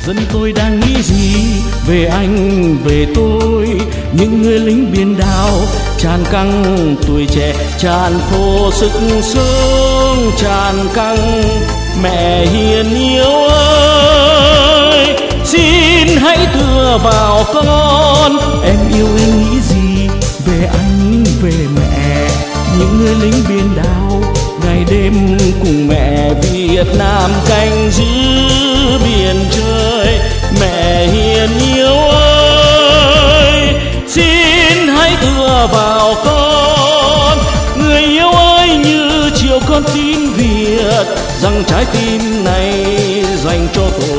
Dân tôi đang nghĩ gì về anh, về tôi, những người lính biển đảo tràn căng tuổi trẻ, tràn phô sức sống, tràn căng mẹ hiền yêu ơi, xin hãy tựa vào con. Em yêu anh nghĩ gì về anh, về mẹ, những người lính biển đảo ngày đêm cùng mẹ Việt Nam canh giữ biển trời. Mẹ hiền yêu ơi, xin hãy tựa vào con. Người yêu ơi, như chiều con tim Việt, rằng trái tim này dành cho tổ